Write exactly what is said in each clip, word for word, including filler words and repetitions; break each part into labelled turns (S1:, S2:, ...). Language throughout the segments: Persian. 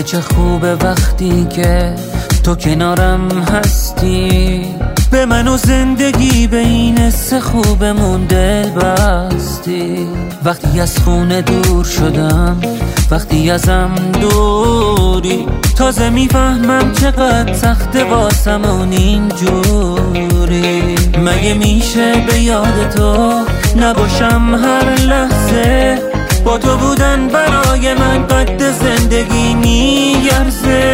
S1: چه خوبه وقتی که تو کنارم هستی، به من و زندگی به این حس خوبمون دل بستی. وقتی از خونه دور شدم، وقتی ازم دوری، تازه میفهمم چقدر سخته واسمون اینجوری. مگه میشه به یاد تو نباشم هر لحظه؟ با تو بودن برای من قد زندگی میارزه.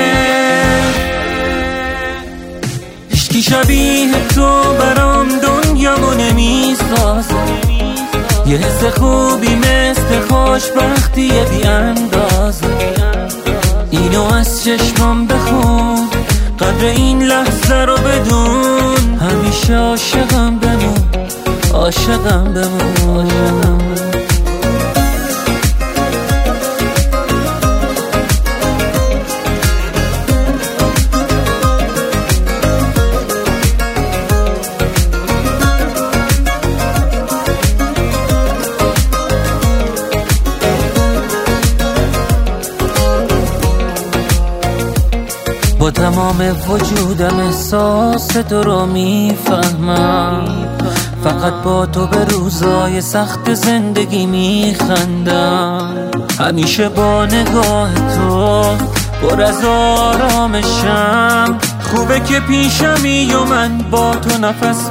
S1: هیچکی شبیه تو برام دنیامو نمیسازه. یه حس خوبی مثل خوشبختی بی اندازه. اینو از چشمام بخون، قدر این لحظه رو بدون. همیشه عاشقم بمون، عاشقم بمون. با تمام وجودم احساس تو رو میفهمم. فقط با تو به روزای سخت زندگی میخندم. همیشه با نگاه تو پر از آرامشم. خوبه که پیشمی و من با تو نفس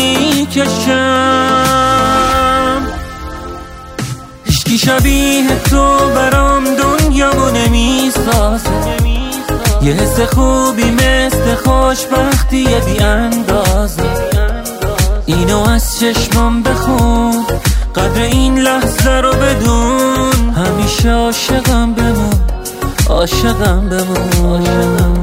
S1: میکشم. هیچکی شبیه تو برام دنیامو نمیسازه. یه حس خوبی مثل خوشبختی بی اندازه. اینو از چشمام بخون، قدر این لحظه رو بدون. همیشه عاشقم بمون، عاشقم بمون.